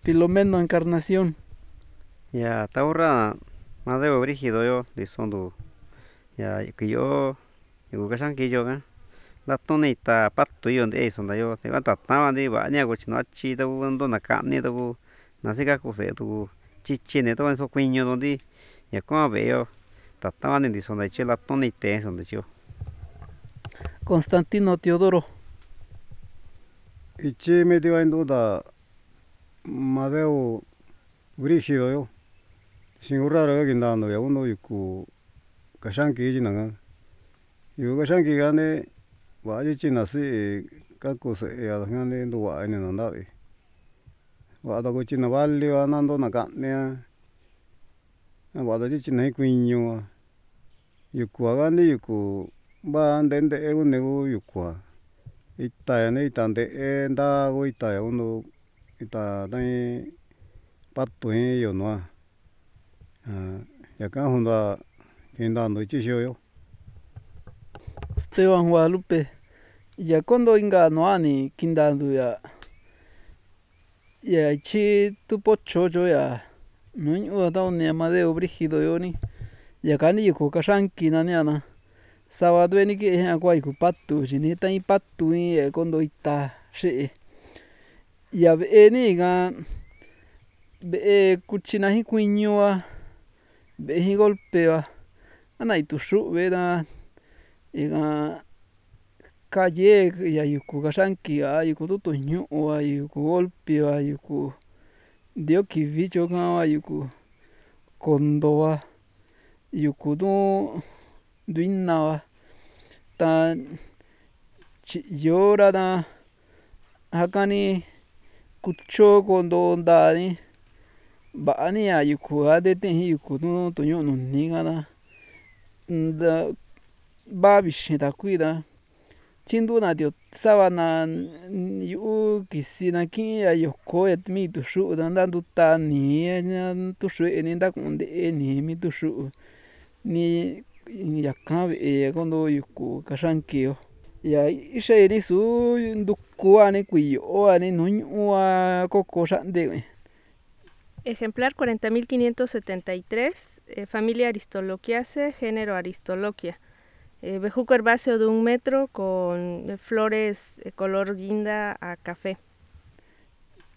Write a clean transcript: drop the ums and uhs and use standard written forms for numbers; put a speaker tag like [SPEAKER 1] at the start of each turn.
[SPEAKER 1] Filomeno Encarnación.
[SPEAKER 2] Ya tahora madeo brígido yo disondo ya que yo kasan que yo ga la tonita pato yo de eso yo te va tataban de baña go chino achi da ando na carne da bu na se ka ko se tu chichi ne to en so cuiño donde ya como veo tataban de eso de la tonita eso de yo
[SPEAKER 1] Constantino Teodoro.
[SPEAKER 3] Ichi medio en duda madeo brígido yo. Sin urraro yo guindando ya uno yuku kashanki jinaga. Yo kashanki gane vaya china si kako se ya gane ndo wa ene nandavi. Wa da ko china vali wa nando na carne. Wa da china kuiño. Yuku gane yuku ba ndende ego nego yuku. Ita ya ne ita nde nda go ita ya uno ita dai pato yo no. Ya kan honda guindando chicho yo.
[SPEAKER 1] Esteban Guadalupe. Ya cuando inga no ani kindando ya ichi tu pocho yo ya no ñu da un Amadeo brígido yo ni ya kani yuku kashanki na ni ana sábado ni que agua yuku patu jini ta patu ya cuando ita shi ya ve ni ga ve kuchina hi kuiño wa ve hi golpe wa ana itu shu ve da iga calle ya yuku kashanki ya yuku tutu ñu wa yuku golpe wa yuku dio kivicho ka wa yuku kondo wa yuku du duina wa ta chi yora da hakani kucho kondo nda ni ba ni ya yuku ade te hi yuku no to ñu no ni ga da nda ba bixi da cuida chindu na dio sabana yu kisina kin ya yoko ya mi tu shu da nda ndu ta ni ya tu shu ni nda kunde ni mi tu shu ni ya kan ve kondo yuku kashanki yo ya ishe ni su nduku ani kuyo ani no ñu wa koko shande.
[SPEAKER 4] Ejemplar 40.573, familia Aristolochiaceae, género Aristolochia. Bejuco herbáceo de 1 metro con flores color guinda a café.